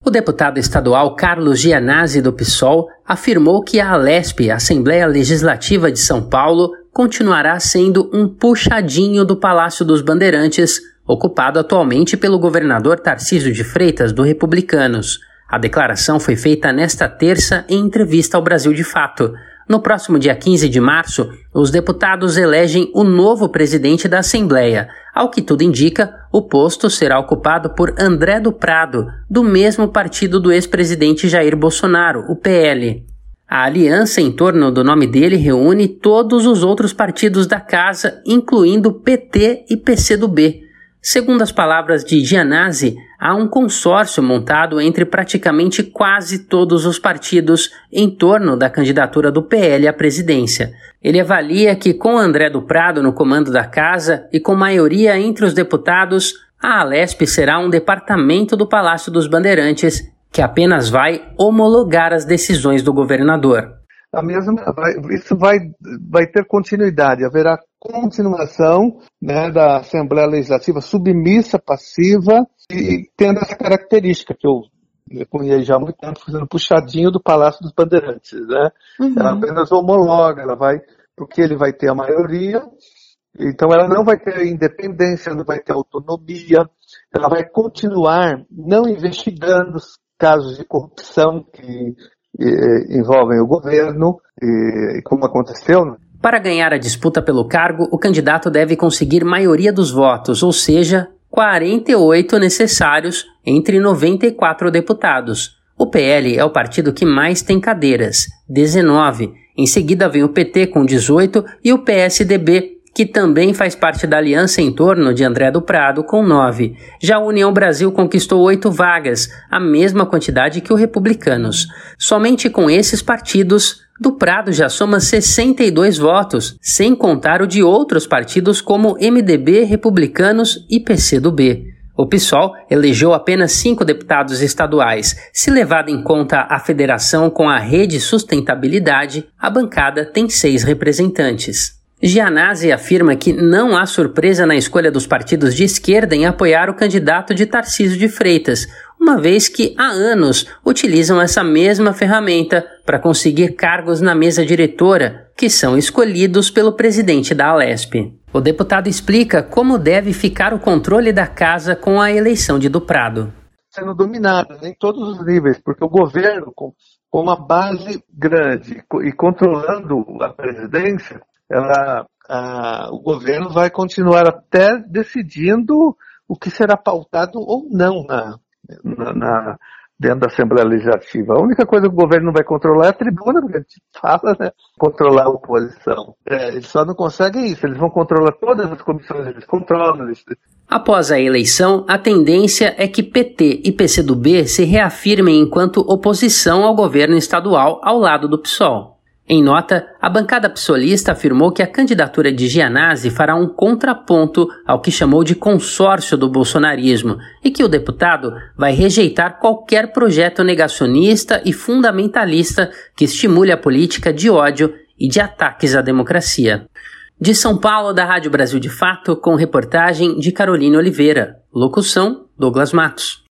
O deputado estadual Carlos Gianazzi, do PSOL, afirmou que a Alesp, Assembleia Legislativa de São Paulo, continuará sendo um puxadinho do Palácio dos Bandeirantes, ocupado atualmente pelo governador Tarcísio de Freitas, do Republicanos. A declaração foi feita nesta terça em entrevista ao Brasil de Fato. No próximo dia 15 de março, os deputados elegem o novo presidente da Assembleia. Ao que tudo indica, o posto será ocupado por André do Prado, do mesmo partido do ex-presidente Jair Bolsonaro, o PL. A aliança em torno do nome dele reúne todos os outros partidos da casa, incluindo PT e PCdoB. Segundo as palavras de Gianazzi, há um consórcio montado entre praticamente quase todos os partidos em torno da candidatura do PL à presidência. Ele avalia que com André do Prado no comando da casa e com maioria entre os deputados, a Alesp será um departamento do Palácio dos Bandeirantes que apenas vai homologar as decisões do governador. Isso vai ter continuidade, haverá continuação, né, da Assembleia Legislativa submissa, passiva e tendo essa característica que eu conheço já há muito tempo, fazendo puxadinho do Palácio dos Bandeirantes, né? Ela apenas homologa, porque ele vai ter a maioria, então ela não vai ter independência, não vai ter autonomia, ela vai continuar não investigando os casos de corrupção que envolvem o governo, como aconteceu. Para ganhar a disputa pelo cargo, o candidato deve conseguir maioria dos votos, ou seja, 48 necessários entre 94 deputados. O PL é o partido que mais tem cadeiras, 19. Em seguida vem o PT com 18 e o PSDB, que também faz parte da aliança em torno de André do Prado, com 9. Já a União Brasil conquistou 8 vagas, a mesma quantidade que o Republicanos. Somente com esses partidos, do Prado já soma 62 votos, sem contar o de outros partidos como MDB, Republicanos e PCdoB. O PSOL elegeu apenas 5 deputados estaduais. Se levada em conta a federação com a Rede Sustentabilidade, a bancada tem 6 representantes. Gianazzi afirma que não há surpresa na escolha dos partidos de esquerda em apoiar o candidato de Tarcísio de Freitas, uma vez que há anos utilizam essa mesma ferramenta para conseguir cargos na mesa diretora, que são escolhidos pelo presidente da Alesp. O deputado explica como deve ficar o controle da casa com a eleição de do Prado. Sendo dominada em todos os níveis, porque o governo, com uma base grande e controlando a presidência, o governo vai continuar até decidindo o que será pautado ou não dentro da Assembleia Legislativa. A única coisa que o governo não vai controlar é a tribuna, porque a gente fala, né? Controlar a oposição. Eles só não conseguem isso, eles vão controlar todas as comissões, eles controlam isso. Após a eleição, a tendência é que PT e PCdoB se reafirmem enquanto oposição ao governo estadual ao lado do PSOL. Em nota, a bancada psolista afirmou que a candidatura de Gianazzi fará um contraponto ao que chamou de consórcio do bolsonarismo e que o deputado vai rejeitar qualquer projeto negacionista e fundamentalista que estimule a política de ódio e de ataques à democracia. De São Paulo, da Rádio Brasil de Fato, com reportagem de Carolina Oliveira. Locução, Douglas Matos.